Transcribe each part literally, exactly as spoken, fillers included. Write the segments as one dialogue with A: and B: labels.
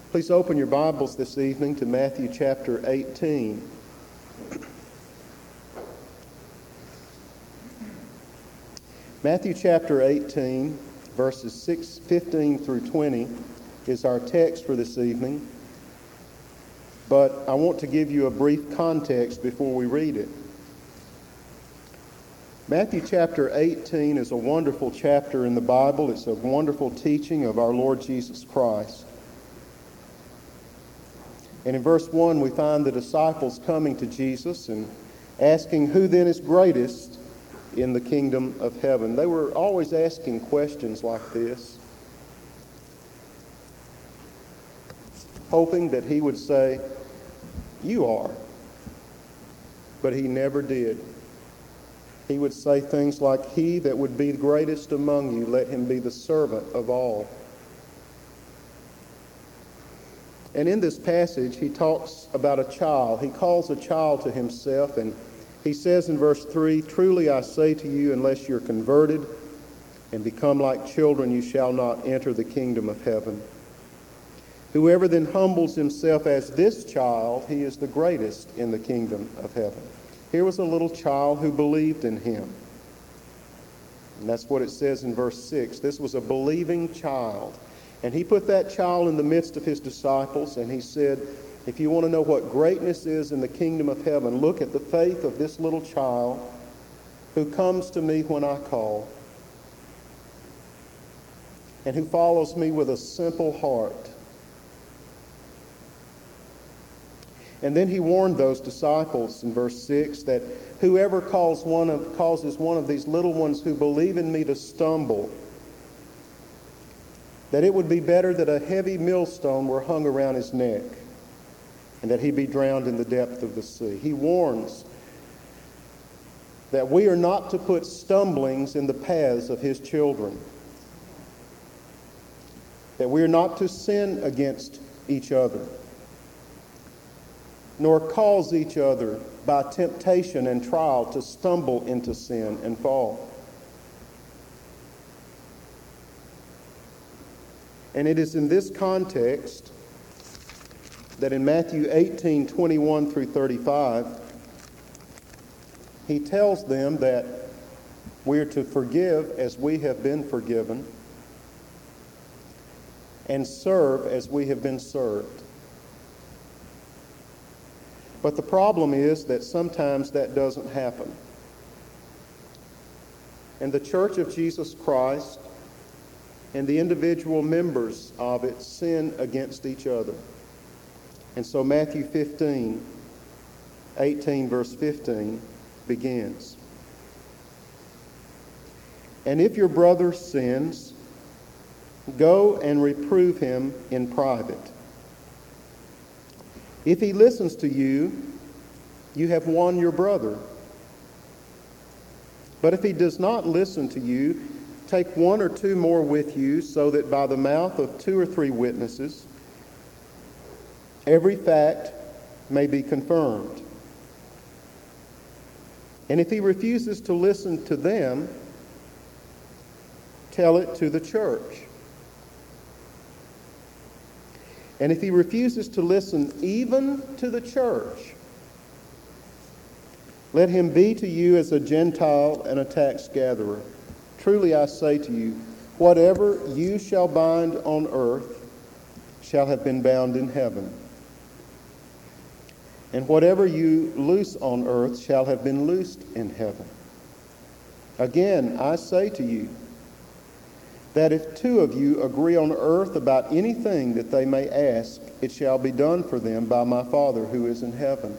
A: Please open your Bibles this evening to Matthew chapter eighteen. Matthew chapter eighteen, verses six, fifteen through twenty is our text for this evening. But I want to give you a brief context before we read it. Matthew chapter eighteen is a wonderful chapter in the Bible. It's a wonderful teaching of our Lord Jesus Christ. And in verse one, we find the disciples coming to Jesus and asking, who then is greatest in the kingdom of heaven? They were always asking questions like this, hoping that he would say, you are. But he never did. He would say things like, he that would be greatest among you, let him be the servant of all. And in this passage, he talks about a child. He calls a child to himself, and he says in verse three, truly I say to you, unless you're converted and become like children, you shall not enter the kingdom of heaven. Whoever then humbles himself as this child, he is the greatest in the kingdom of heaven. Here was a little child who believed in him. And that's what it says in verse six. This was a believing child. And he put that child in the midst of his disciples, and he said, if you want to know what greatness is in the kingdom of heaven, look at the faith of this little child who comes to me when I call and who follows me with a simple heart. And then he warned those disciples in verse six that whoever calls one of, causes one of these little ones who believe in me to stumble, that it would be better that a heavy millstone were hung around his neck and that he be drowned in the depth of the sea. He warns that we are not to put stumblings in the paths of his children, that we are not to sin against each other, nor cause each other by temptation and trial to stumble into sin and fall. And it is in this context that in Matthew eighteen, twenty-one through thirty-five, he tells them that we are to forgive as we have been forgiven and serve as we have been served. But the problem is that sometimes that doesn't happen. And the Church of Jesus Christ and the individual members of it sin against each other. And so Matthew fifteen, eighteen, verse fifteen begins. And if your brother sins, go and reprove him in private. If he listens to you, you have won your brother. But if he does not listen to you, take one or two more with you, so that by the mouth of two or three witnesses, every fact may be confirmed. And if he refuses to listen to them, tell it to the church. And if he refuses to listen even to the church, let him be to you as a Gentile and a tax gatherer. Truly I say to you, whatever you shall bind on earth shall have been bound in heaven. And whatever you loose on earth shall have been loosed in heaven. Again, I say to you, that if two of you agree on earth about anything that they may ask, it shall be done for them by my Father who is in heaven.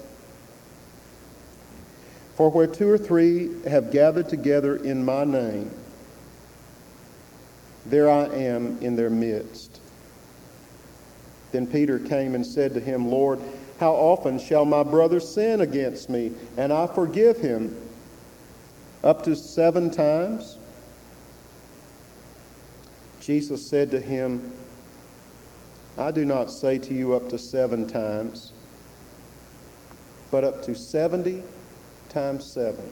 A: For where two or three have gathered together in my name, there I am in their midst. Then Peter came and said to him, Lord, how often shall my brother sin against me, and I forgive him? Up to seven times? Jesus said to him, I do not say to you up to seven times, but up to seventy times seven.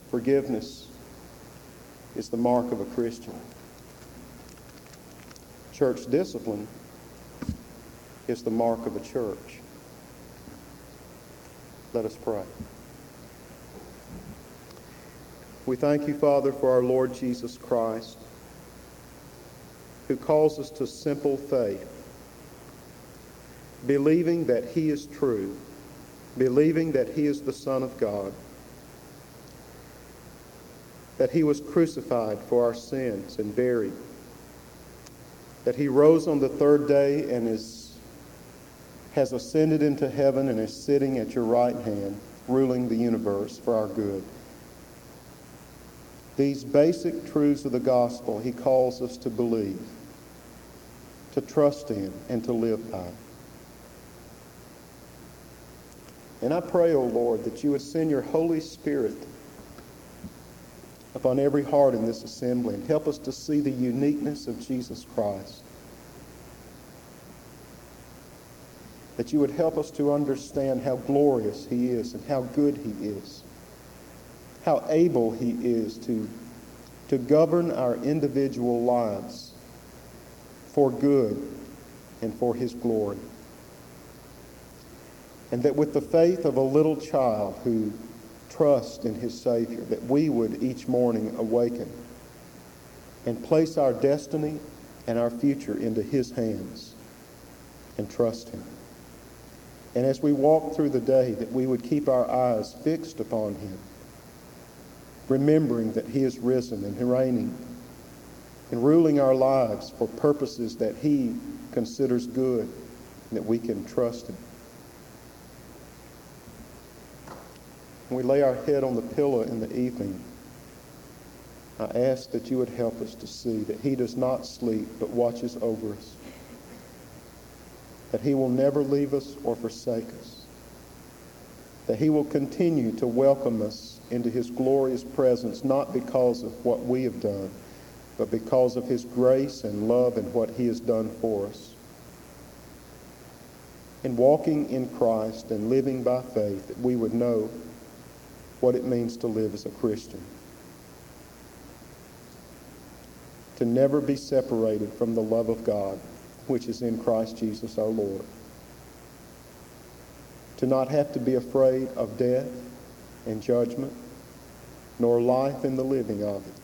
A: Forgiveness is the mark of a Christian. Church discipline is the mark of a church. Let us pray. We thank you, Father, for our Lord Jesus Christ, who calls us to simple faith, believing that he is true, believing that he is the Son of God, that he was crucified for our sins and buried, that he rose on the third day and is, has ascended into heaven and is sitting at your right hand, ruling the universe for our good. These basic truths of the gospel he calls us to believe, to trust in, and to live by. And I pray, O Lord, that you would send your Holy Spirit upon every heart in this assembly and help us to see the uniqueness of Jesus Christ. That you would help us to understand how glorious he is and how good he is, how able he is to, to govern our individual lives for good and for his glory. And that with the faith of a little child who trusts in his Savior, that we would each morning awaken and place our destiny and our future into his hands and trust him. And as we walk through the day, that we would keep our eyes fixed upon him, remembering that he is risen and reigning and ruling our lives for purposes that he considers good and that we can trust him. When we lay our head on the pillow in the evening, I ask that you would help us to see that he does not sleep but watches over us, that he will never leave us or forsake us, that he will continue to welcome us into his glorious presence, not because of what we have done, but because of his grace and love and what he has done for us. In walking in Christ and living by faith, that we would know what it means to live as a Christian. To never be separated from the love of God, which is in Christ Jesus our Lord. To not have to be afraid of death and judgment, nor life in the living of it.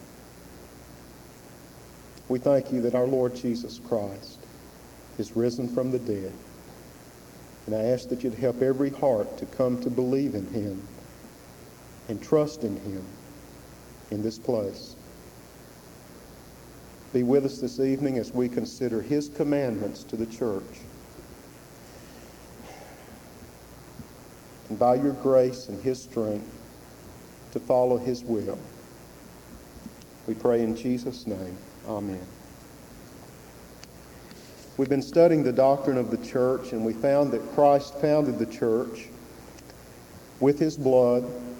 A: We thank you that our Lord Jesus Christ is risen from the dead. And I ask that you'd help every heart to come to believe in him and trust in him in this place. Be with us this evening as we consider his commandments to the church. And by your grace and his strength, to follow his will. We pray in Jesus' name. Amen. We've been studying the doctrine of the church, and we found that Christ founded the church with his blood,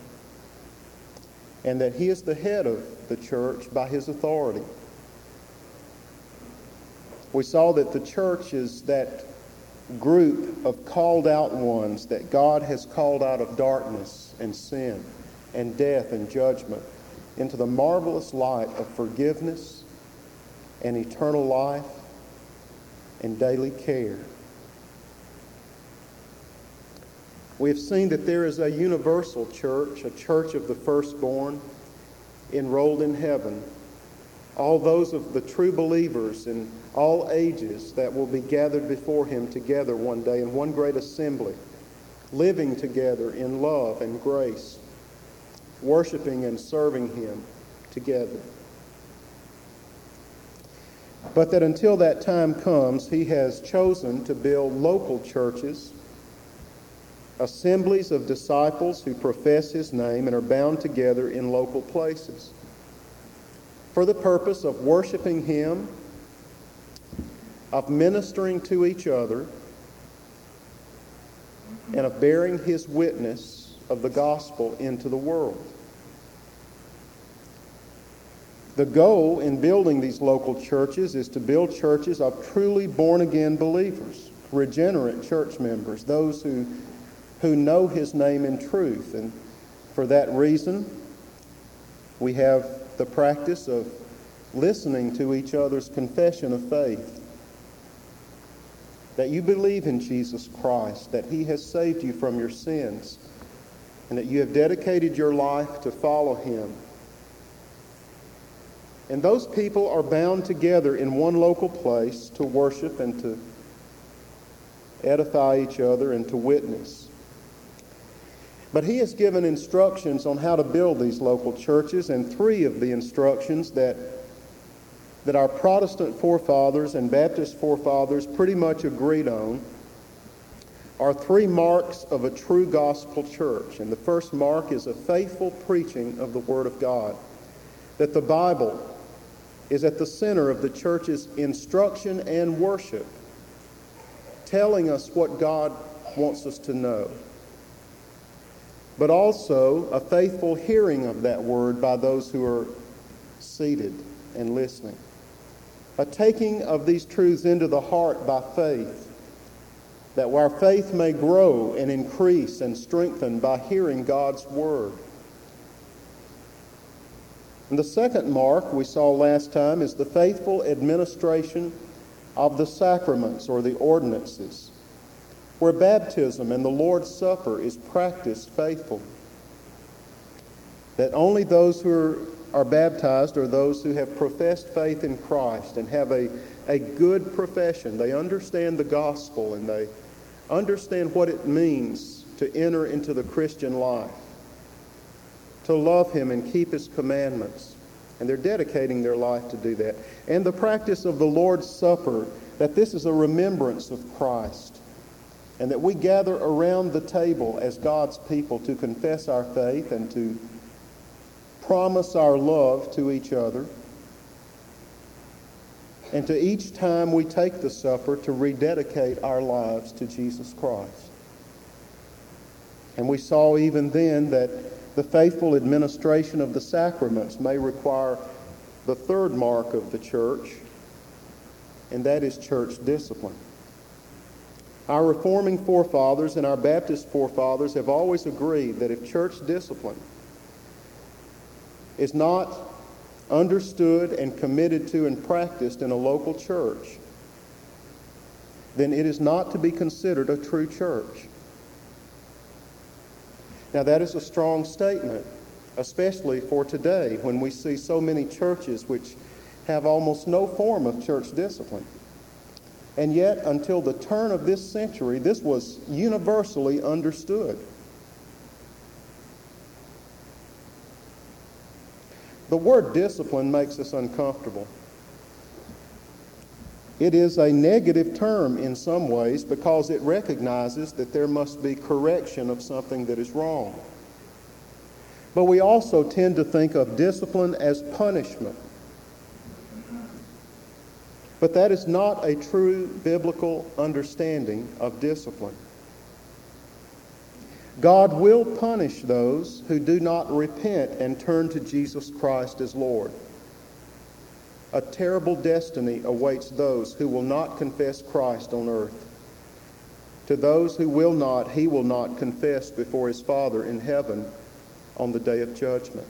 A: and that he is the head of the church by his authority. We saw that the church is that group of called out ones that God has called out of darkness and sin and death and judgment into the marvelous light of forgiveness and eternal life and daily care. We have seen that there is a universal church, a church of the firstborn, enrolled in heaven. All those of the true believers in all ages that will be gathered before him together one day in one great assembly, living together in love and grace, worshiping and serving him together. But that until that time comes, he has chosen to build local churches, assemblies of disciples who profess his name and are bound together in local places for the purpose of worshiping him, of ministering to each other, and of bearing his witness of the gospel into the world. The goal in building these local churches is to build churches of truly born-again believers, regenerate church members, those who, who know his name in truth. And for that reason, we have the practice of listening to each other's confession of faith that you believe in Jesus Christ, that He has saved you from your sins, and that you have dedicated your life to follow Him. And those people are bound together in one local place to worship and to edify each other and to witness. But He has given instructions on how to build these local churches, and three of the instructions that, that our Protestant forefathers and Baptist forefathers pretty much agreed on are three marks of a true gospel church. And the first mark is a faithful preaching of the Word of God, that the Bible is at the center of the church's instruction and worship, telling us what God wants us to know, but also a faithful hearing of that word by those who are seated and listening, a taking of these truths into the heart by faith, that our faith may grow and increase and strengthen by hearing God's word. And the second mark we saw last time is the faithful administration of the sacraments or the ordinances, where baptism and the Lord's Supper is practiced faithfully. That only those who are, are baptized are those who have professed faith in Christ and have a, a good profession. They understand the gospel and they understand what it means to enter into the Christian life, to love Him and keep His commandments. And they're dedicating their life to do that. And the practice of the Lord's Supper, that this is a remembrance of Christ, and that we gather around the table as God's people to confess our faith and to promise our love to each other. And to each time we take the supper to rededicate our lives to Jesus Christ. And we saw even then that the faithful administration of the sacraments may require the third mark of the church, and that is church discipline. Our Reforming forefathers and our Baptist forefathers have always agreed that if church discipline is not understood and committed to and practiced in a local church, then it is not to be considered a true church. Now that is a strong statement, especially for today when we see so many churches which have almost no form of church discipline. And yet, until the turn of this century, this was universally understood. The word discipline makes us uncomfortable. It is a negative term in some ways because it recognizes that there must be correction of something that is wrong. But we also tend to think of discipline as punishment. But that is not a true biblical understanding of discipline. God will punish those who do not repent and turn to Jesus Christ as Lord. A terrible destiny awaits those who will not confess Christ on earth. To those who will not, He will not confess before His Father in heaven on the day of judgment.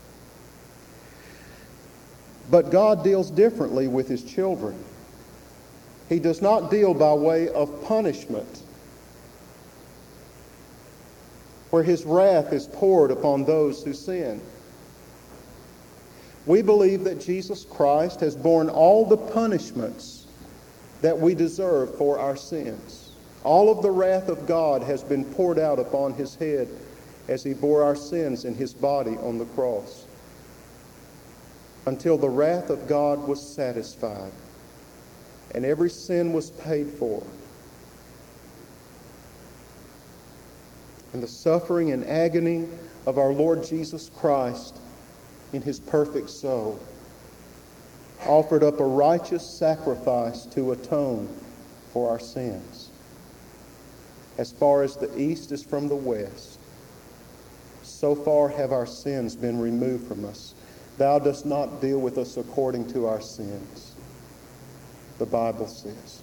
A: But God deals differently with His children. He does not deal by way of punishment, where His wrath is poured upon those who sin. We believe that Jesus Christ has borne all the punishments that we deserve for our sins. All of the wrath of God has been poured out upon His head as He bore our sins in His body on the cross, until the wrath of God was satisfied and every sin was paid for. And the suffering and agony of our Lord Jesus Christ in His perfect soul offered up a righteous sacrifice to atone for our sins. As far as the east is from the west, so far have our sins been removed from us. Thou dost not deal with us according to our sins, the Bible says.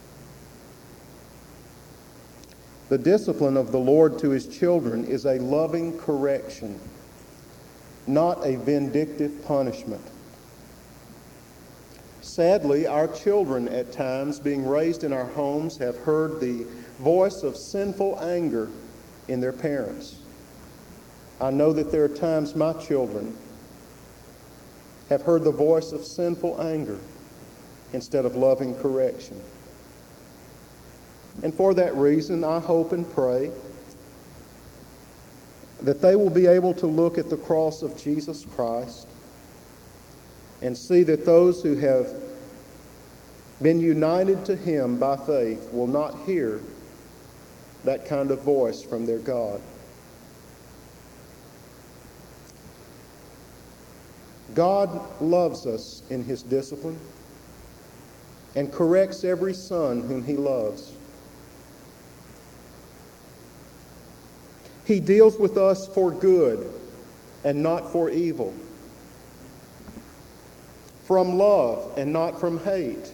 A: The discipline of the Lord to His children is a loving correction, not a vindictive punishment. Sadly, our children at times, being raised in our homes, have heard the voice of sinful anger in their parents. I know that there are times my children have heard the voice of sinful anger instead of loving correction. And for that reason, I hope and pray that they will be able to look at the cross of Jesus Christ and see that those who have been united to Him by faith will not hear that kind of voice from their God. God loves us in His discipline and corrects every son whom He loves. He deals with us for good and not for evil, from love and not from hate,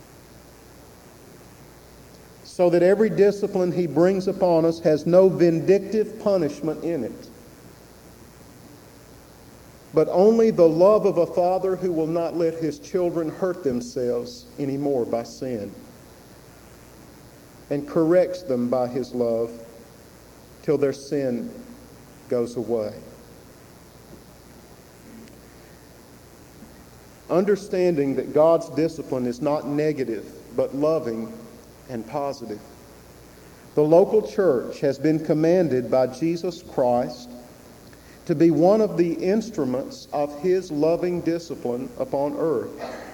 A: so that every discipline He brings upon us has no vindictive punishment in it, but only the love of a father who will not let his children hurt themselves anymore by sin, and corrects them by His love till their sin goes away. Understanding that God's discipline is not negative, but loving and positive. The local church has been commanded by Jesus Christ to be one of the instruments of His loving discipline upon earth,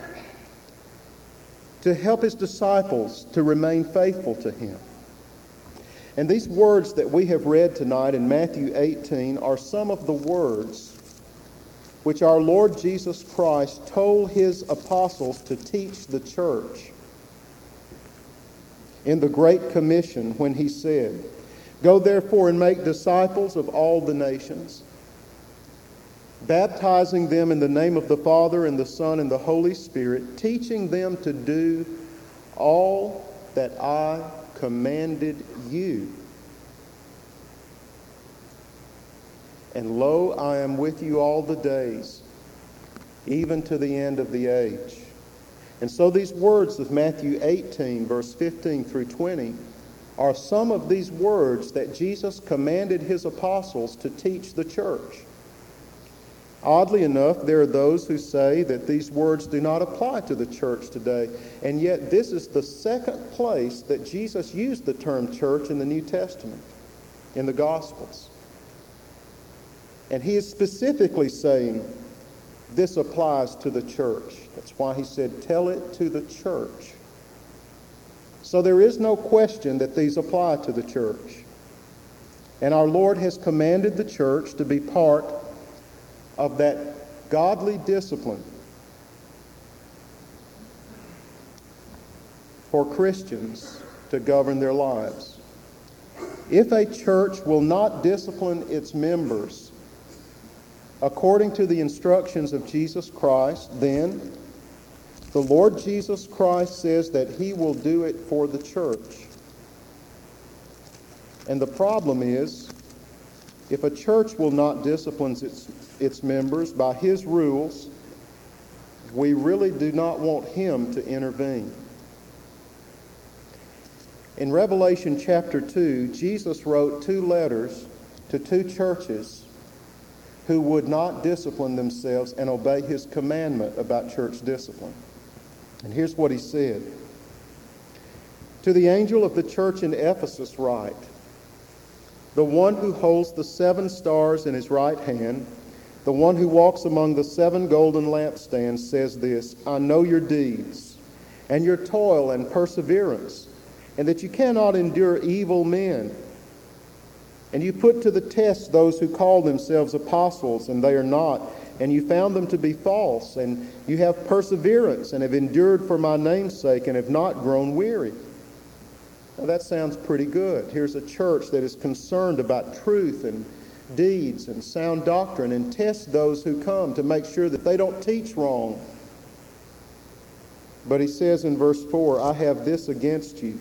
A: to help His disciples to remain faithful to Him. And these words that we have read tonight in Matthew eighteen are some of the words which our Lord Jesus Christ told His apostles to teach the church in the Great Commission when He said, "Go therefore and make disciples of all the nations, baptizing them in the name of the Father and the Son and the Holy Spirit, teaching them to do all that I commanded you. And lo, I am with you all the days, even to the end of the age." And so these words of Matthew eighteen, verse fifteen through twenty, are some of these words that Jesus commanded His apostles to teach the church. Oddly enough, there are those who say that these words do not apply to the church today, and yet this is the second place that Jesus used the term church in the New Testament, in the Gospels. And He is specifically saying this applies to the church. That's why He said, "Tell it to the church." So there is no question that these apply to the church. And our Lord has commanded the church to be part of that godly discipline for Christians to govern their lives. If a church will not discipline its members according to the instructions of Jesus Christ, then the Lord Jesus Christ says that He will do it for the church. And the problem is, if a church will not discipline its, its members by His rules, we really do not want Him to intervene. In Revelation chapter two, Jesus wrote two letters to two churches who would not discipline themselves and obey His commandment about church discipline. And here's what He said. "To the angel of the church in Ephesus write, the one who holds the seven stars in his right hand, the one who walks among the seven golden lampstands, says this, I know your deeds, and your toil and perseverance, and that you cannot endure evil men. And you put to the test those who call themselves apostles, and they are not, and you found them to be false, and you have perseverance, and have endured for my name's sake, and have not grown weary." Now that sounds pretty good. Here's a church that is concerned about truth and deeds and sound doctrine, and tests those who come to make sure that they don't teach wrong. But he says in verse four, "I have this against you,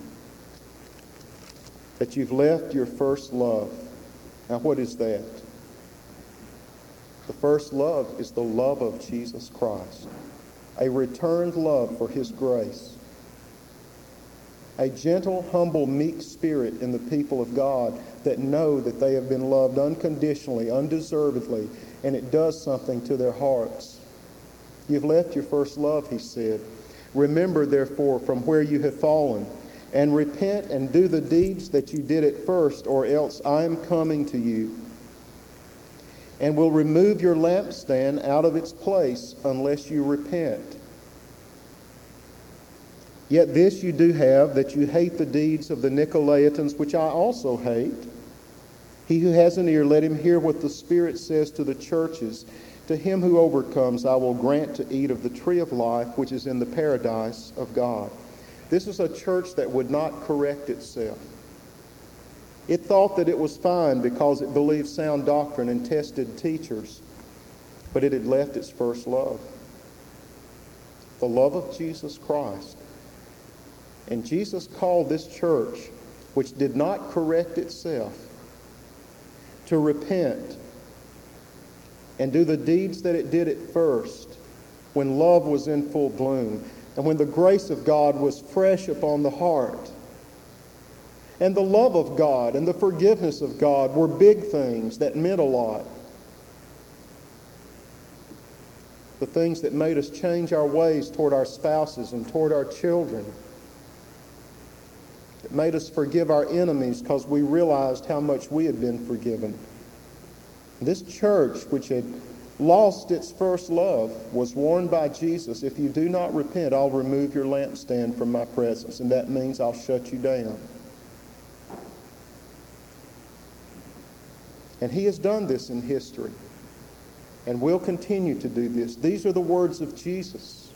A: that you've left your first love." Now what is that? The first love is the love of Jesus Christ. a returned love for His grace, a gentle, humble, meek spirit in the people of God that know that they have been loved unconditionally, undeservedly, and it does something to their hearts. You've left your first love, he said. Remember, therefore, from where you have fallen, and repent and do the deeds that you did at first, or else I am coming to you, and will remove your lampstand out of its place unless you repent. Yet this you do have, that you hate the deeds of the Nicolaitans, which I also hate. He who has an ear, let him hear what the Spirit says to the churches. To him who overcomes, I will grant to eat of the tree of life, which is in the paradise of God. This is a church that would not correct itself. It thought that it was fine because it believed sound doctrine and tested teachers, but it had left its first love, the love of Jesus Christ. And Jesus called this church, which did not correct itself, to repent and do the deeds that it did at first, when love was in full bloom and when the grace of God was fresh upon the heart. And the love of God and the forgiveness of God were big things that meant a lot. The things that made us change our ways toward our spouses and toward our children. It made us forgive our enemies because we realized how much we had been forgiven. This church, which had lost its first love, was warned by Jesus, if you do not repent, I'll remove your lampstand from my presence, and that means I'll shut you down. And he has done this in history, and will continue to do this. These are the words of Jesus.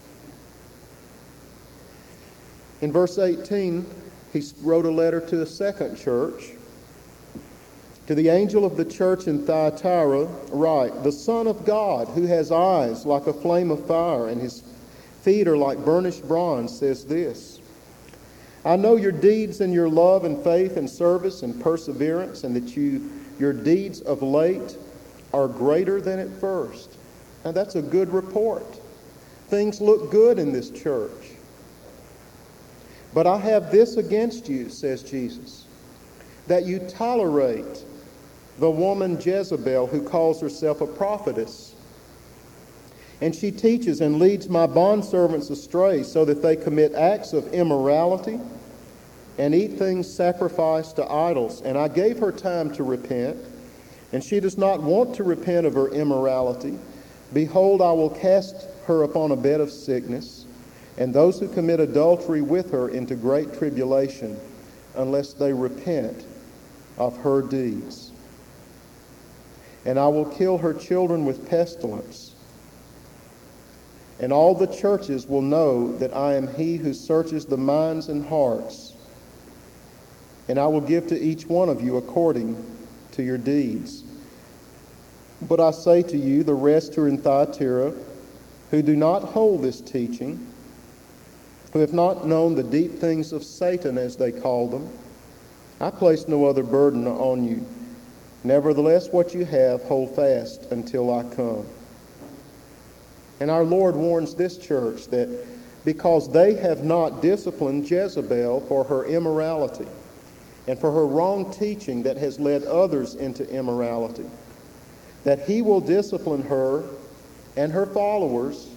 A: In verse eighteen, he wrote a letter to a second church. To the angel of the church in Thyatira write, the Son of God, who has eyes like a flame of fire and his feet are like burnished bronze, says this, I know your deeds and your love and faith and service and perseverance, and that you your deeds of late are greater than at first. Now that's a good report. Things look good in this church. But I have this against you, says Jesus, that you tolerate the woman Jezebel, who calls herself a prophetess. And she teaches and leads my bondservants astray, so that they commit acts of immorality and eat things sacrificed to idols. And I gave her time to repent, and she does not want to repent of her immorality. Behold, I will cast her upon a bed of sickness, and those who commit adultery with her into great tribulation, unless they repent of her deeds. And I will kill her children with pestilence. And all the churches will know that I am he who searches the minds and hearts. And I will give to each one of you according to your deeds. But I say to you, the rest who are in Thyatira, who do not hold this teaching, who have not known the deep things of Satan, as they call them, I place no other burden on you. Nevertheless, what you have, hold fast until I come. And our Lord warns this church that because they have not disciplined Jezebel for her immorality and for her wrong teaching that has led others into immorality, that he will discipline her and her followers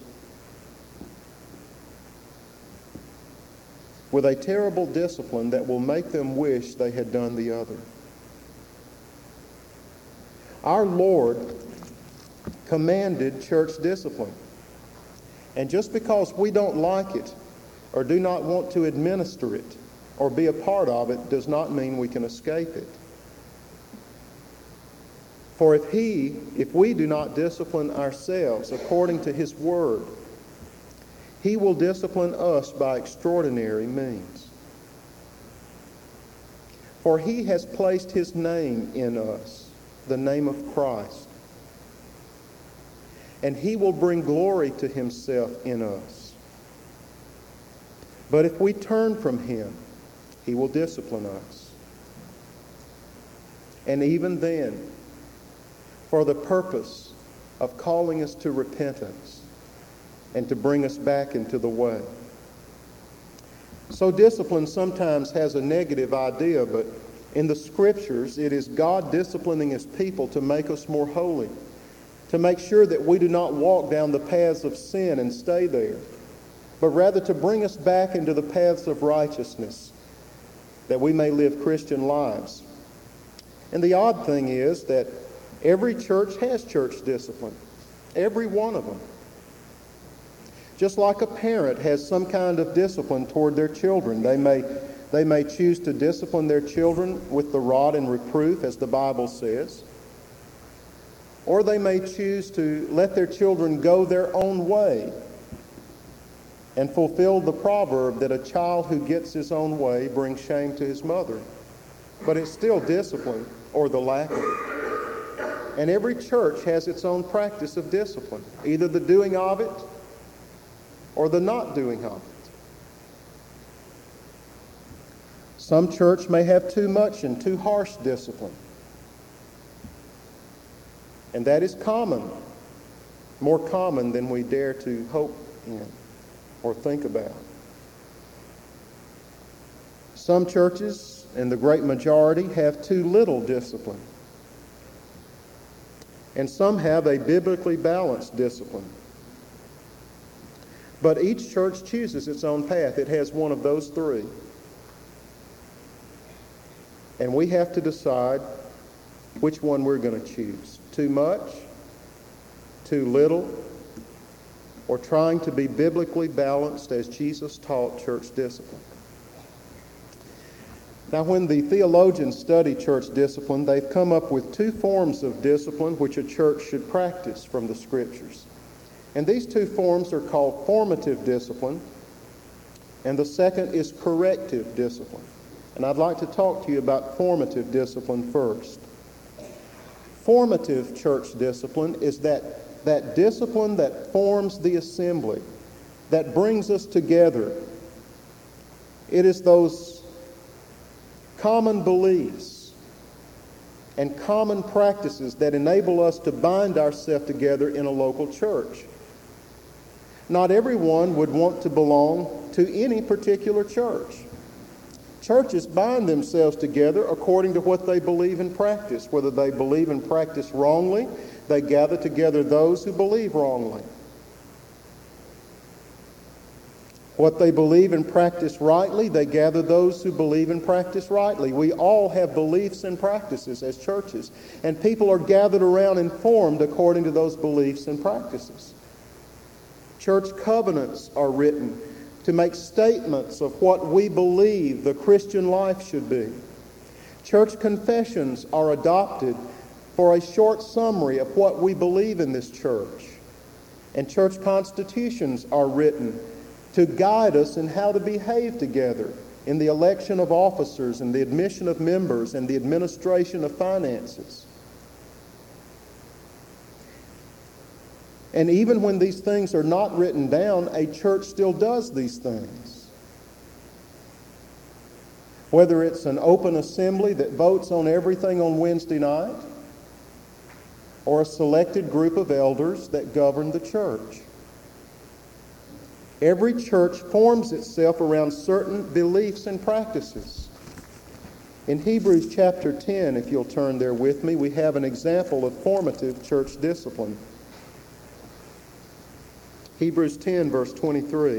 A: with a terrible discipline that will make them wish they had done the other. Our Lord commanded church discipline. And just because we don't like it or do not want to administer it or be a part of it does not mean we can escape it. For if he, if we do not discipline ourselves according to his word, he will discipline us by extraordinary means. For he has placed his name in us, the name of Christ. And he will bring glory to himself in us. But if we turn from him, he will discipline us. And even then, for the purpose of calling us to repentance, and to bring us back into the way. So discipline sometimes has a negative idea, but in the Scriptures, it is God disciplining His people to make us more holy, to make sure that we do not walk down the paths of sin and stay there, but rather to bring us back into the paths of righteousness, that we may live Christian lives. And the odd thing is that every church has church discipline, every one of them. Just like a parent has some kind of discipline toward their children. They may, they may choose to discipline their children with the rod and reproof, as the Bible says. Or they may choose to let their children go their own way and fulfill the proverb that a child who gets his own way brings shame to his mother. But it's still discipline, or the lack of it. And every church has its own practice of discipline, either the doing of it or the not doing of it. Some church may have too much and too harsh discipline. And that is common, more common than we dare to hope in or think about. Some churches, and the great majority, have too little discipline. And some have a biblically balanced discipline. But each church chooses its own path. It has one of those three. And we have to decide which one we're going to choose. Too much, too little, or trying to be biblically balanced as Jesus taught church discipline. Now, when the theologians study church discipline, they've come up with two forms of discipline which a church should practice from the Scriptures. And these two forms are called formative discipline, and the second is corrective discipline. And I'd like to talk to you about formative discipline first. Formative church discipline is that, that discipline that forms the assembly, that brings us together. It is those common beliefs and common practices that enable us to bind ourselves together in a local church. Not everyone would want to belong to any particular church. Churches bind themselves together according to what they believe in practice. Whether they believe in practice wrongly, they gather together those who believe wrongly. What they believe in practice rightly, they gather those who believe in practice rightly. We all have beliefs and practices as churches, and people are gathered around and formed according to those beliefs and practices. Church covenants are written to make statements of what we believe the Christian life should be. Church confessions are adopted for a short summary of what we believe in this church. And church constitutions are written to guide us in how to behave together in the election of officers and the admission of members and the administration of finances. And even when these things are not written down, a church still does these things. Whether it's an open assembly that votes on everything on Wednesday night, or a selected group of elders that govern the church. Every church forms itself around certain beliefs and practices. In Hebrews chapter ten, if you'll turn there with me, we have an example of formative church discipline. Hebrews ten, verse twenty-three,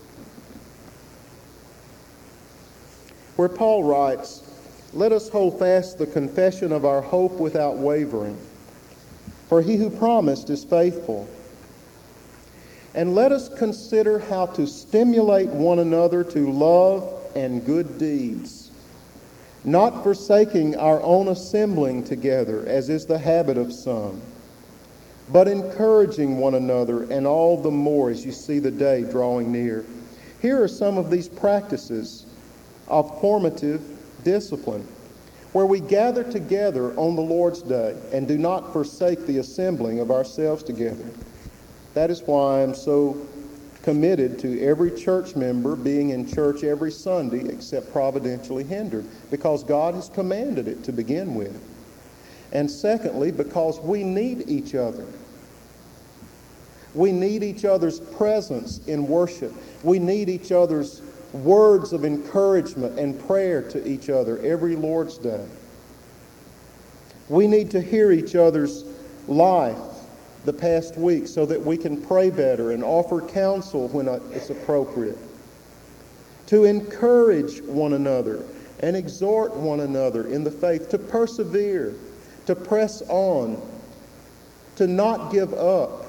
A: where Paul writes, "Let us hold fast the confession of our hope without wavering, for he who promised is faithful. And let us consider how to stimulate one another to love and good deeds, not forsaking our own assembling together, as is the habit of some, but encouraging one another, and all the more as you see the day drawing near." Here are some of these practices of formative discipline, where we gather together on the Lord's Day and do not forsake the assembling of ourselves together. That is why I'm so committed to every church member being in church every Sunday except providentially hindered, because God has commanded it to begin with. And secondly, because we need each other. We need each other's presence in worship. We need each other's words of encouragement and prayer to each other every Lord's Day. We need to hear each other's life the past week so that we can pray better and offer counsel when it's appropriate. To encourage one another and exhort one another in the faith, to persevere, to press on, to not give up.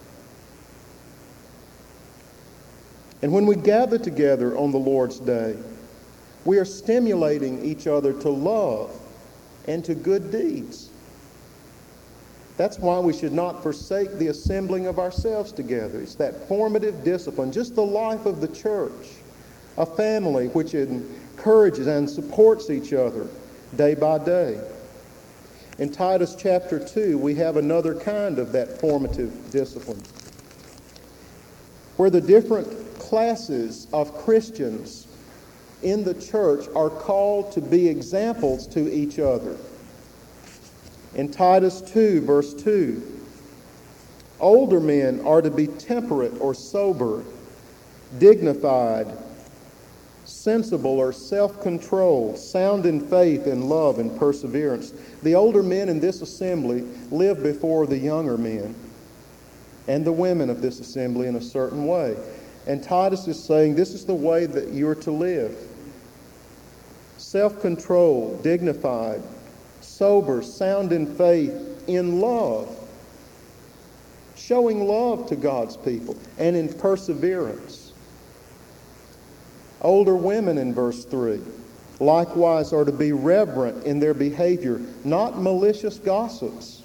A: And when we gather together on the Lord's Day, we are stimulating each other to love and to good deeds. That's why we should not forsake the assembling of ourselves together. It's that formative discipline, just the life of the church, a family which encourages and supports each other day by day. In Titus chapter two, we have another kind of that formative discipline, where the different classes of Christians in the church are called to be examples to each other. In Titus two, verse two, older men are to be temperate or sober, dignified, sensible or self-controlled, sound in faith and love and perseverance. The older men in this assembly live before the younger men and the women of this assembly in a certain way. And Titus is saying this is the way that you're to live. Self-controlled, dignified, sober, sound in faith, in love. Showing love to God's people and in perseverance. Older women in verse three likewise are to be reverent in their behavior, not malicious gossips,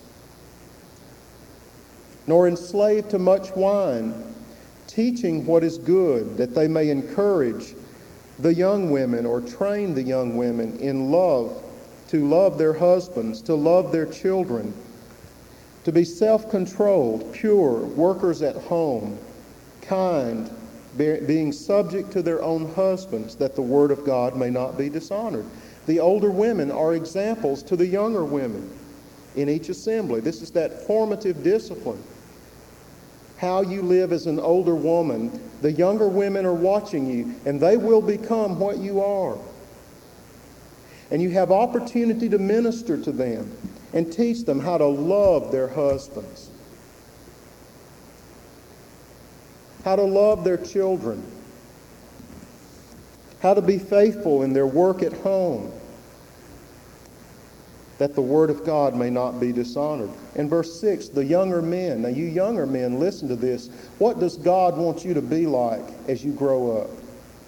A: nor enslaved to much wine, teaching what is good, that they may encourage the young women or train the young women in love, to love their husbands, to love their children, to be self-controlled, pure, workers at home, kind, being subject to their own husbands, that the word of God may not be dishonored. The older women are examples to the younger women in each assembly. This is that formative discipline. How you live as an older woman, the younger women are watching you, and they will become what you are. And you have opportunity to minister to them and teach them how to love their husbands, how to love their children, how to be faithful in their work at home, that the word of God may not be dishonored. In verse six, the younger men. Now you younger men, listen to this. What does God want you to be like as you grow up?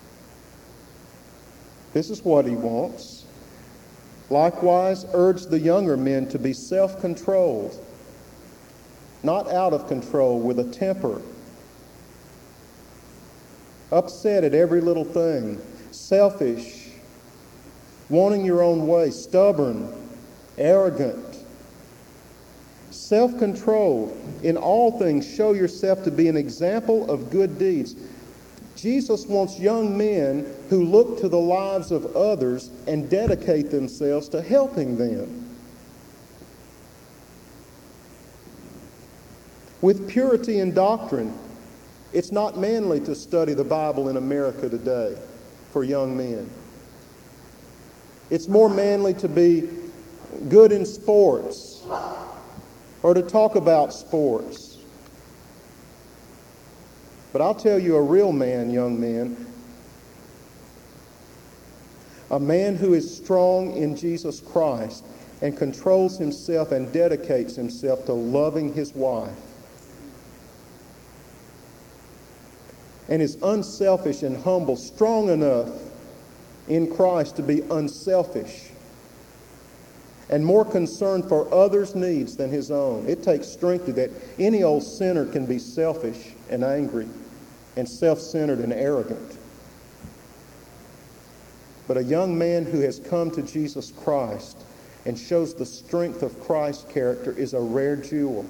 A: This is what he wants. Likewise, urge the younger men to be self-controlled, not out of control, with a temper, upset at every little thing, selfish, wanting your own way, stubborn, arrogant, self-controlled. In all things, show yourself to be an example of good deeds. Jesus wants young men who look to the lives of others and dedicate themselves to helping them. With purity in doctrine. It's not manly to study the Bible in America today for young men. It's more manly to be good in sports or to talk about sports. But I'll tell you, a real man, young man, a man who is strong in Jesus Christ and controls himself and dedicates himself to loving his wife, and is unselfish and humble, strong enough in Christ to be unselfish and more concerned for others' needs than his own. It takes strength to that. Any old sinner can be selfish and angry and self-centered and arrogant. But a young man who has come to Jesus Christ and shows the strength of Christ's character is a rare jewel.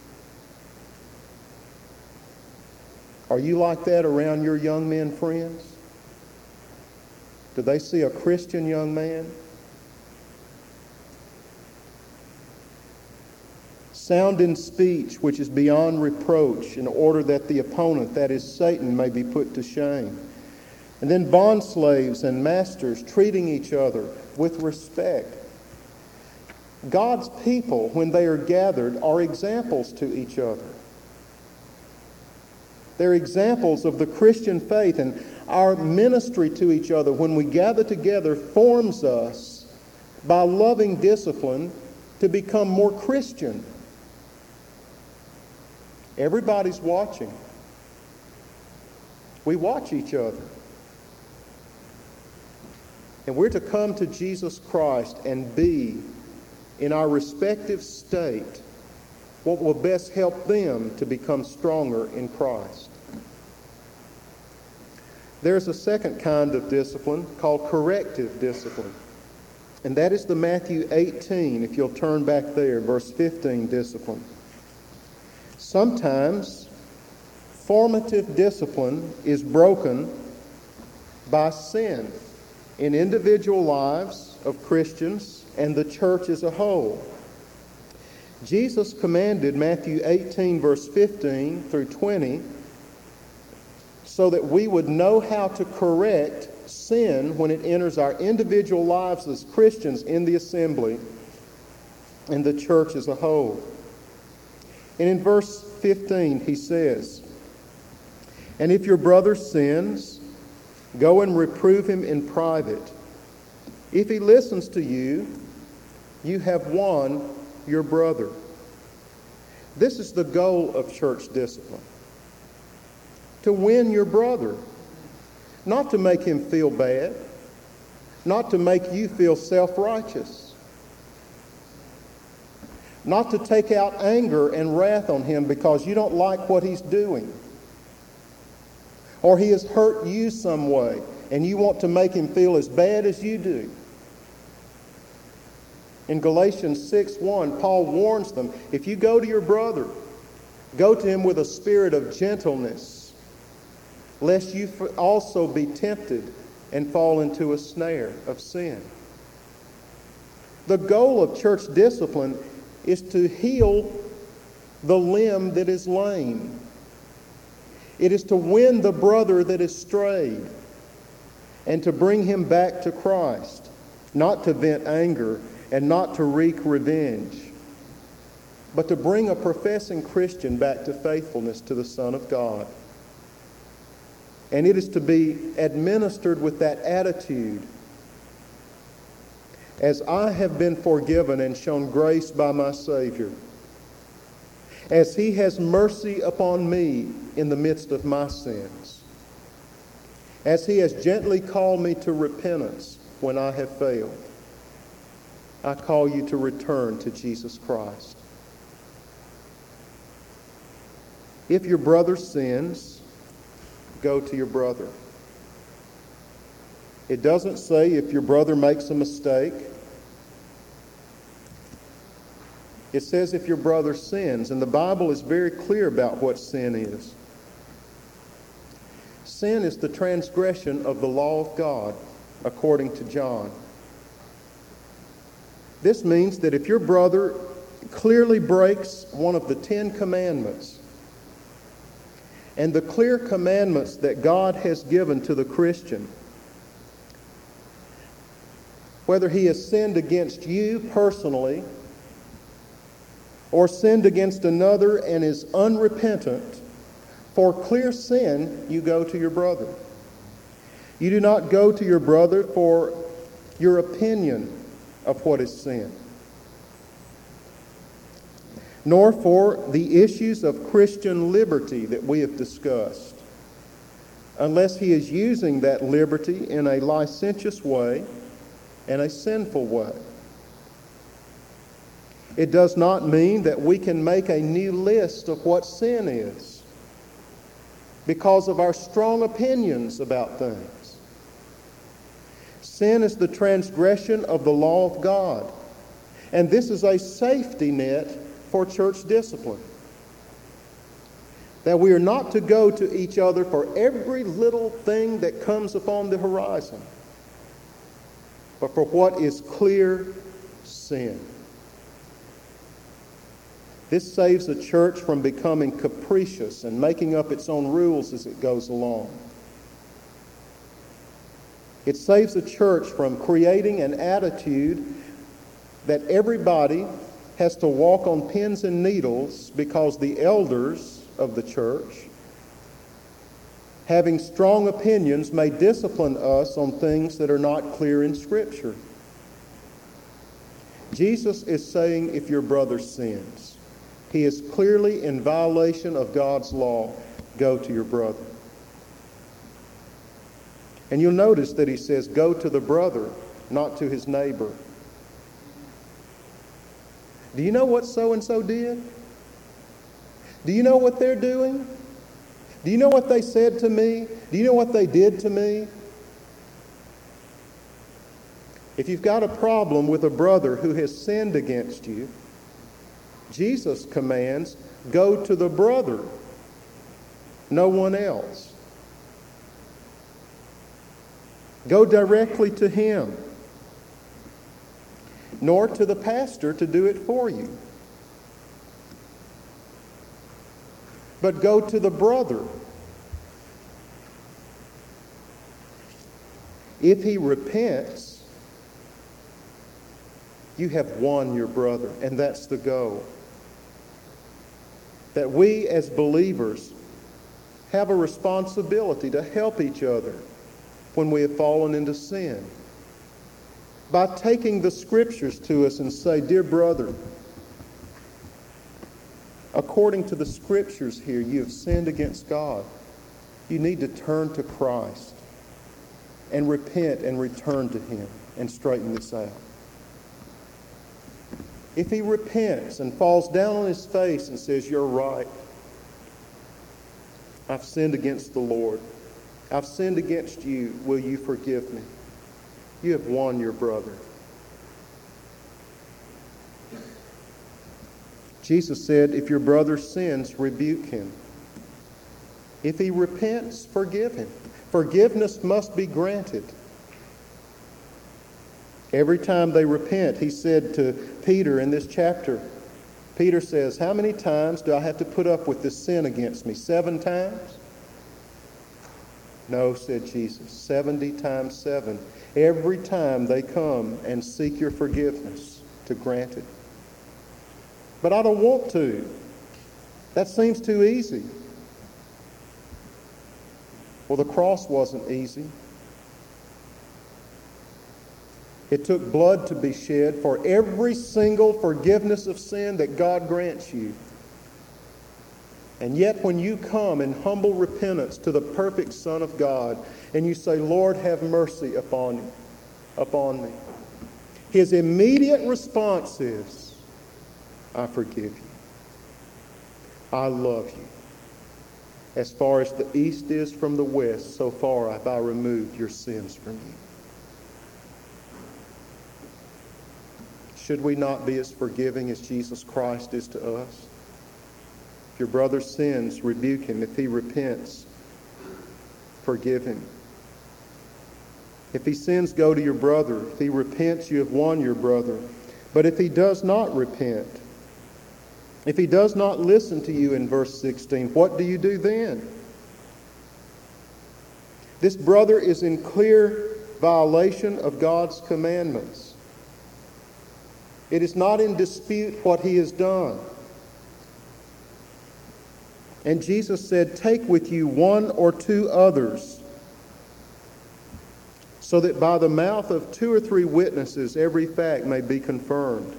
A: Are you like that around your young men friends? Do they see a Christian young man? sound in speech which is beyond reproach, in order that the opponent, that is Satan, may be put to shame. And then bondslaves and masters treating each other with respect. God's people, when they are gathered, are examples to each other. They're examples of the Christian faith, and our ministry to each other when we gather together forms us by loving discipline to become more Christian. Everybody's watching. We watch each other. And we're to come to Jesus Christ and be, in our respective state, what will best help them to become stronger in Christ. There's a second kind of discipline called corrective discipline. And that is the Matthew eighteen, if you'll turn back there, verse fifteen discipline. Sometimes formative discipline is broken by sin in individual lives of Christians and the church as a whole. Jesus commanded, Matthew eighteen, verse fifteen through twenty, so that we would know how to correct sin when it enters our individual lives as Christians in the assembly and the church as a whole. And in verse fifteen, he says, "And if your brother sins, go and reprove him in private. If he listens to you, you have won your brother." This is the goal of church discipline. To win your brother. Not to make him feel bad. Not to make you feel self-righteous. Not to take out anger and wrath on him because you don't like what he's doing. Or he has hurt you some way and you want to make him feel as bad as you do. In Galatians six one, Paul warns them, if you go to your brother, go to him with a spirit of gentleness, lest you also be tempted and fall into a snare of sin. The goal of church discipline is to heal the limb that is lame. It is to win the brother that is strayed and to bring him back to Christ, not to vent anger and not to wreak revenge, but to bring a professing Christian back to faithfulness to the Son of God. And it is to be administered with that attitude. As I have been forgiven and shown grace by my Savior, as he has mercy upon me in the midst of my sins, as he has gently called me to repentance when I have failed, I call you to return to Jesus Christ. If your brother sins, go to your brother. It doesn't say if your brother makes a mistake. It says if your brother sins, and the Bible is very clear about what sin is. Sin is the transgression of the law of God, according to John. This means that if your brother clearly breaks one of the Ten Commandments, and the clear commandments that God has given to the Christian, whether he has sinned against you personally or sinned against another and is unrepentant, for clear sin, you go to your brother. You do not go to your brother for your opinion of what is sin, nor for the issues of Christian liberty that we have discussed, unless he is using that liberty in a licentious way and a sinful way. It does not mean that we can make a new list of what sin is because of our strong opinions about things. Sin is the transgression of the law of God, and this is a safety net for church discipline. That we are not to go to each other for every little thing that comes upon the horizon, but for what is clear sin. This saves a church from becoming capricious and making up its own rules as it goes along. It saves a church from creating an attitude that everybody has to walk on pins and needles because the elders of the church, having strong opinions, may discipline us on things that are not clear in Scripture. Jesus is saying if your brother sins, he is clearly in violation of God's law, go to your brother. And you'll notice that he says, go to the brother, not to his neighbor. Do you know what so-and-so did? Do you know what they're doing? Do you know what they said to me? Do you know what they did to me? If you've got a problem with a brother who has sinned against you, Jesus commands, go to the brother, no one else. Go directly to him, nor to the pastor to do it for you. But go to the brother. If he repents, you have won your brother, and that's the goal. That we as believers have a responsibility to help each other when we have fallen into sin. By taking the Scriptures to us and say, dear brother, according to the Scriptures here, you have sinned against God. You need to turn to Christ and repent and return to Him and straighten this out. If he repents and falls down on his face and says, you're right, I've sinned against the Lord, I've sinned against you, will you forgive me? You have won your brother. Jesus said, if your brother sins, rebuke him. If he repents, forgive him. Forgiveness must be granted. Every time they repent, he said to Peter in this chapter, Peter says, how many times do I have to put up with this sin against me? Seven times? No, said Jesus, seventy times seven. Every time they come and seek your forgiveness, to grant it. But I don't want to. That seems too easy. Well, the cross wasn't easy. It took blood to be shed for every single forgiveness of sin that God grants you. And yet when you come in humble repentance to the perfect Son of God and you say, Lord, have mercy upon me, upon me, His immediate response is, I forgive you. I love you. As far as the east is from the west, so far have I removed your sins from you. Should we not be as forgiving as Jesus Christ is to us? If your brother sins, rebuke him. If he repents, forgive him. If he sins, go to your brother. If he repents, you have won your brother. But if he does not repent, if he does not listen to you in verse sixteen, what do you do then? This brother is in clear violation of God's commandments. It is not in dispute what he has done. And Jesus said, take with you one or two others, so that by the mouth of two or three witnesses every fact may be confirmed.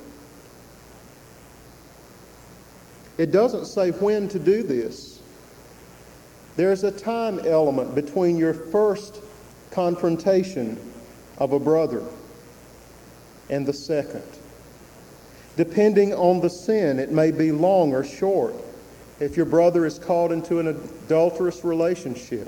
A: It doesn't say when to do this. There's a time element between your first confrontation of a brother and the second. Depending on the sin, it may be long or short. If your brother is caught into an adulterous relationship,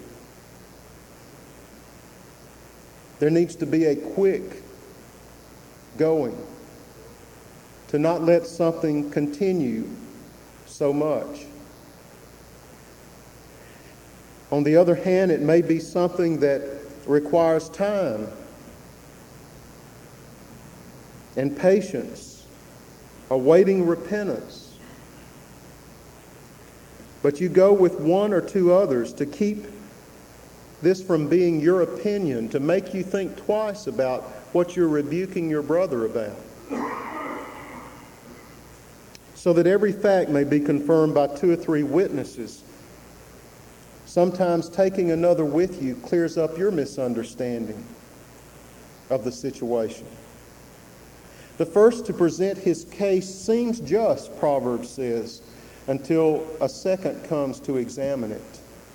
A: there needs to be a quick going to not let something continue so much. On the other hand, it may be something that requires time and patience, awaiting repentance. but you go with one or two others to keep this from being your opinion, to make you think twice about what you're rebuking your brother about, so that every fact may be confirmed by two or three witnesses. Sometimes taking another with you clears up your misunderstanding of the situation. The first to present his case seems just, Proverbs says, until a second comes to examine it.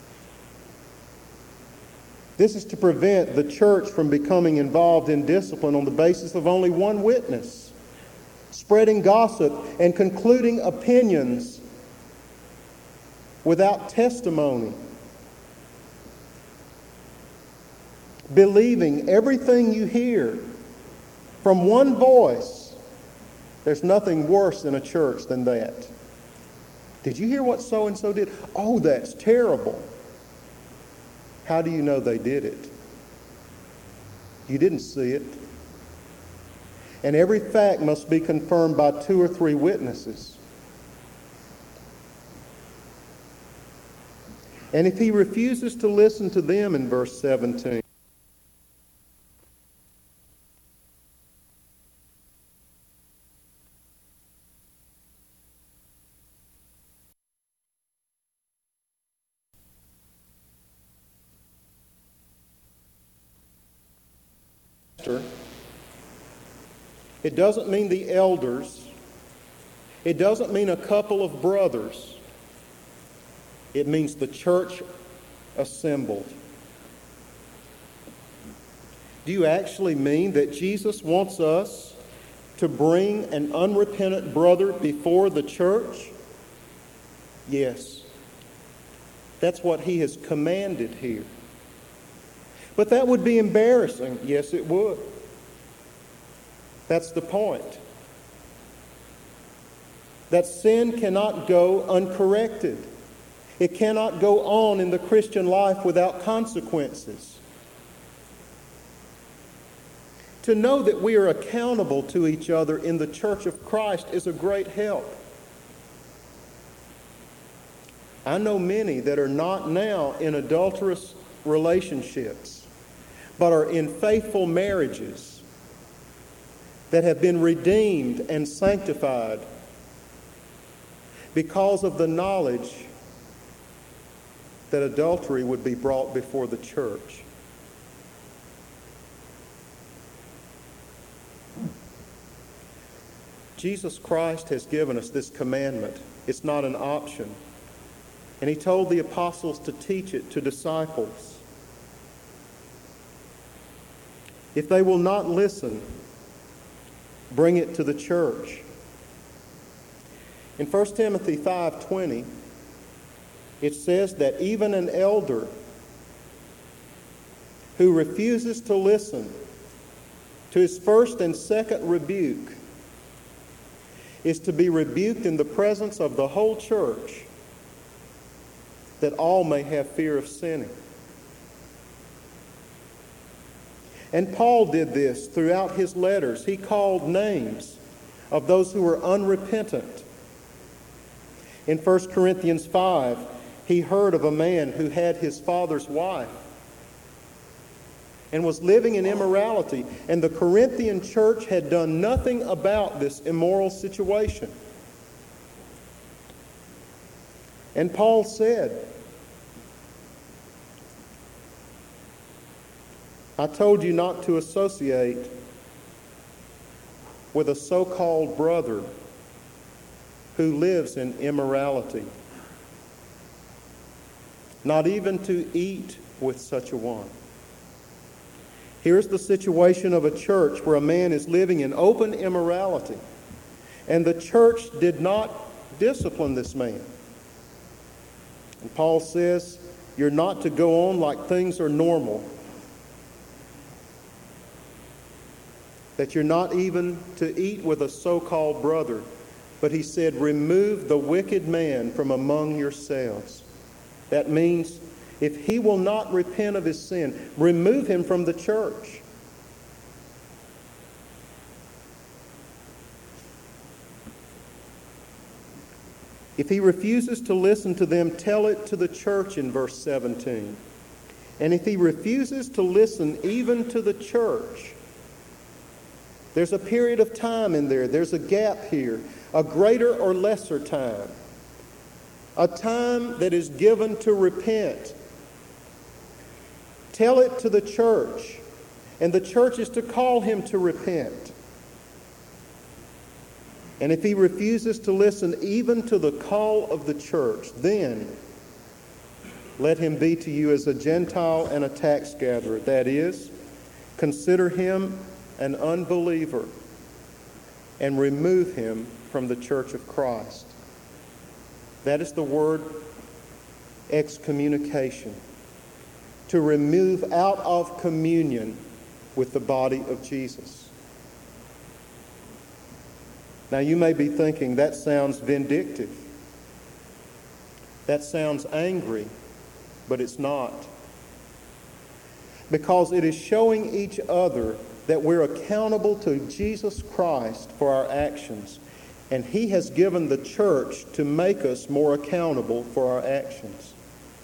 A: This is to prevent the church from becoming involved in discipline on the basis of only one witness, spreading gossip and concluding opinions without testimony, believing everything you hear from one voice. There's nothing worse in a church than that. Did you hear what so-and-so did? Oh, that's terrible. How do you know they did it? You didn't see it. And every fact must be confirmed by two or three witnesses. And if he refuses to listen to them in verse seventeen, it doesn't mean the elders. It doesn't mean a couple of brothers. It means the church assembled. Do you actually mean that Jesus wants us to bring an unrepentant brother before the church? Yes. That's what he has commanded here. But that would be embarrassing. Yes, it would. That's the point. That sin cannot go uncorrected. It cannot go on in the Christian life without consequences. To know that we are accountable to each other in the church of Christ is a great help. I know many that are not now in adulterous relationships, but are in faithful marriages that have been redeemed and sanctified because of the knowledge that adultery would be brought before the church. Jesus Christ has given us this commandment. It's not an option. And he told the apostles to teach it to disciples. If they will not listen, bring it to the church. In First Timothy five twenty, it says that even an elder who refuses to listen to his first and second rebuke is to be rebuked in the presence of the whole church, that all may have fear of sinning. And Paul did this throughout his letters. He called names of those who were unrepentant. In First Corinthians five, he heard of a man who had his father's wife and was living in immorality, and the Corinthian church had done nothing about this immoral situation. And Paul said, I told you not to associate with a so-called brother who lives in immorality, not even to eat with such a one. Here's the situation of a church where a man is living in open immorality, and the church did not discipline this man. And Paul says, you're not to go on like things are normal, that you're not even to eat with a so-called brother. But he said, remove the wicked man from among yourselves. That means if he will not repent of his sin, remove him from the church. If he refuses to listen to them, tell it to the church in verse seventeen. And if he refuses to listen even to the church, there's a period of time in there. There's a gap here, a greater or lesser time. A time that is given to repent. Tell it to the church, and the church is to call him to repent. And if he refuses to listen even to the call of the church, then let him be to you as a Gentile and a tax gatherer. That is, consider him an unbeliever and remove him from the church of Christ. That is the word excommunication. To remove out of communion with the body of Jesus. Now you may be thinking, that sounds vindictive. That sounds angry, but it's not. Because it is showing each other that we're accountable to Jesus Christ for our actions. And he has given the church to make us more accountable for our actions.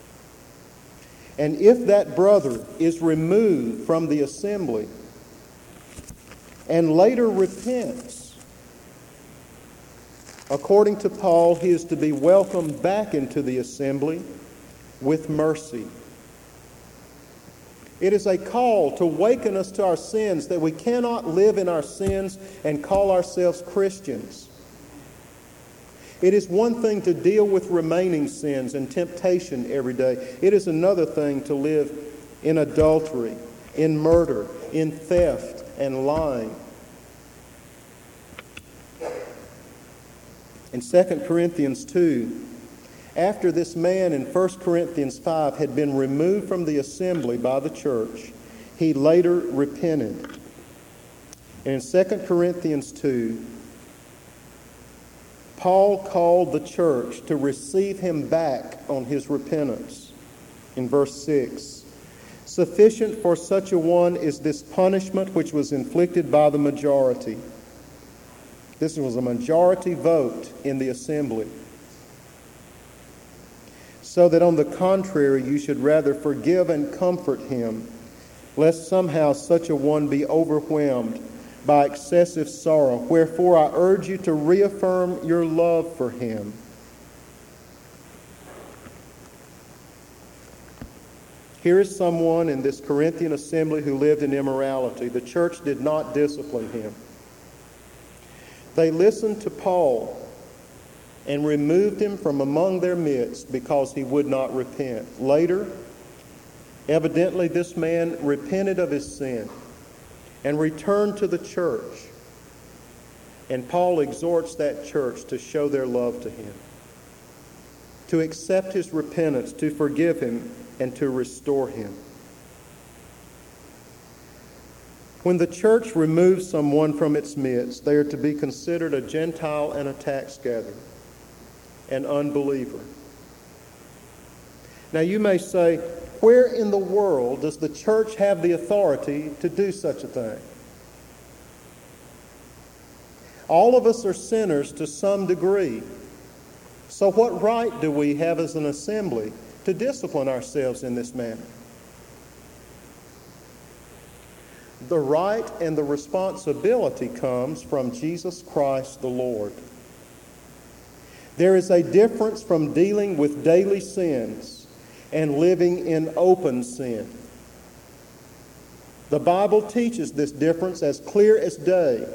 A: And if that brother is removed from the assembly and later repents, according to Paul, he is to be welcomed back into the assembly with mercy. It is a call to waken us to our sins, that we cannot live in our sins and call ourselves Christians. It is one thing to deal with remaining sins and temptation every day. It is another thing to live in adultery, in murder, in theft, and lying. In Second Corinthians two, after this man in First Corinthians five had been removed from the assembly by the church, he later repented. And in Second Corinthians two, Paul called the church to receive him back on his repentance. In verse six, sufficient for such a one is this punishment which was inflicted by the majority. This was a majority vote in the assembly. So that on the contrary, you should rather forgive and comfort him, lest somehow such a one be overwhelmed by excessive sorrow. Wherefore I urge you to reaffirm your love for him. Here is someone in this Corinthian assembly who lived in immorality. The church did not discipline him. They listened to Paul and removed him from among their midst because he would not repent. Later, evidently this man repented of his sin and returned to the church. And Paul exhorts that church to show their love to him, to accept his repentance, to forgive him, and to restore him. When the church removes someone from its midst, they are to be considered a Gentile and a tax gatherer, an unbeliever. Now you may say, where in the world does the church have the authority to do such a thing? All of us are sinners to some degree. So what right do we have as an assembly to discipline ourselves in this manner? The right and the responsibility comes from Jesus Christ the Lord. There is a difference from dealing with daily sins and living in open sin. The Bible teaches this difference as clear as day.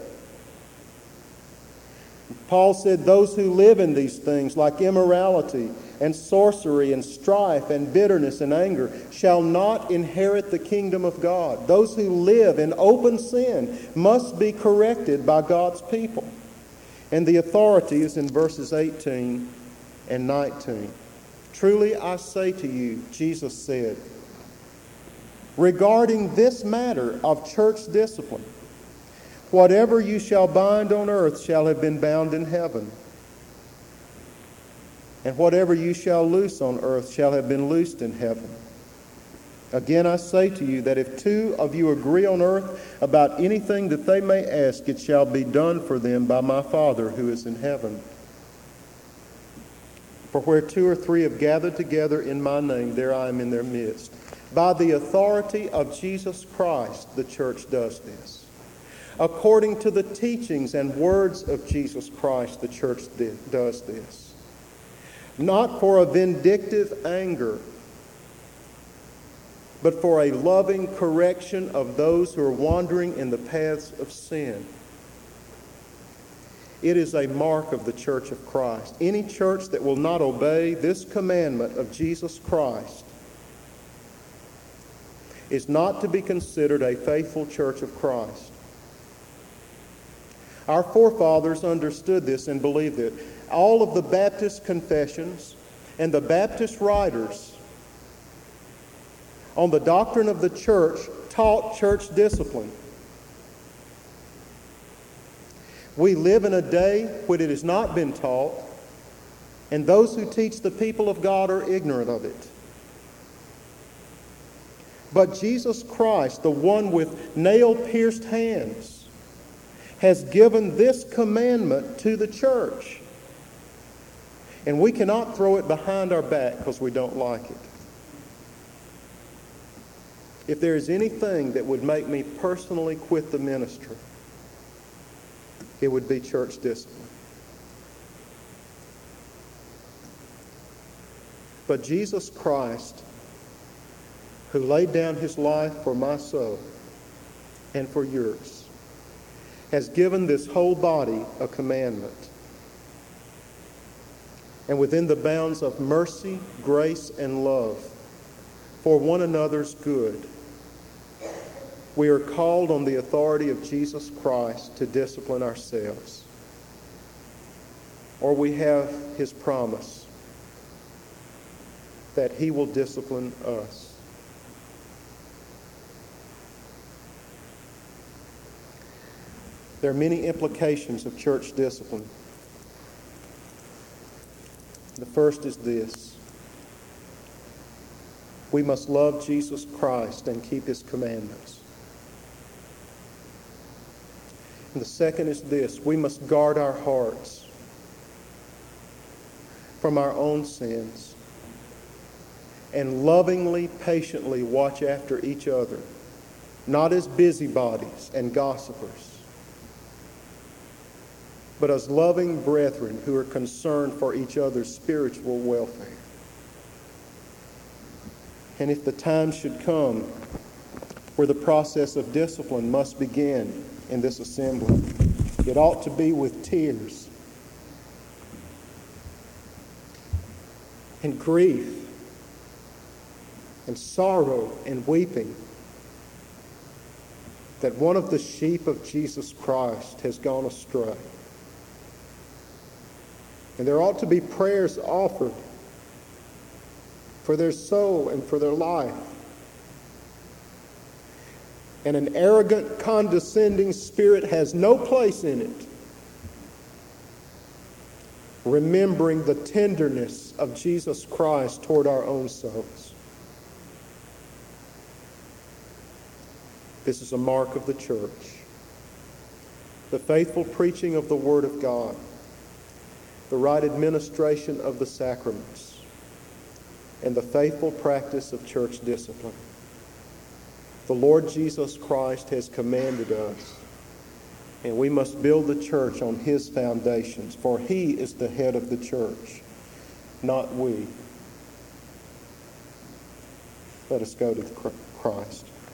A: Paul said those who live in these things, like immorality and sorcery and strife and bitterness and anger, shall not inherit the kingdom of God. Those who live in open sin must be corrected by God's people. And the authority is in verses eighteen and nineteen. Truly I say to you, Jesus said, regarding this matter of church discipline, whatever you shall bind on earth shall have been bound in heaven, and whatever you shall loose on earth shall have been loosed in heaven. Again I say to you that if two of you agree on earth about anything that they may ask, it shall be done for them by my Father who is in heaven. For where two or three have gathered together in my name, there I am in their midst. By the authority of Jesus Christ, the church does this. According to the teachings and words of Jesus Christ, the church does this. Not for a vindictive anger, but for a loving correction of those who are wandering in the paths of sin. It is a mark of the church of Christ. Any church that will not obey this commandment of Jesus Christ is not to be considered a faithful church of Christ. Our forefathers understood this and believed it. All of the Baptist confessions and the Baptist writers on the doctrine of the church taught church discipline. We live in a day when it has not been taught, and those who teach the people of God are ignorant of it. But Jesus Christ, the one with nail-pierced hands, has given this commandment to the church. And we cannot throw it behind our back because we don't like it. If there is anything that would make me personally quit the ministry, it would be church discipline. But Jesus Christ, who laid down his life for my soul and for yours, has given this whole body a commandment. And within the bounds of mercy, grace, and love for one another's good, we are called on the authority of Jesus Christ to discipline ourselves. Or we have his promise that he will discipline us. There are many implications of church discipline. The first is this: we must love Jesus Christ and keep his commandments. And the second is this: we must guard our hearts from our own sins and lovingly, patiently watch after each other, not as busybodies and gossipers, but as loving brethren who are concerned for each other's spiritual welfare. And if the time should come where the process of discipline must begin in this assembly, it ought to be with tears and grief and sorrow and weeping that one of the sheep of Jesus Christ has gone astray. And there ought to be prayers offered for their soul and for their life. And an arrogant, condescending spirit has no place in it, remembering the tenderness of Jesus Christ toward our own souls. This is a mark of the church. The faithful preaching of the Word of God, the right administration of the sacraments, and the faithful practice of church discipline. The Lord Jesus Christ has commanded us, and we must build the church on his foundations, for he is the head of the church, not we. Let us go to Christ.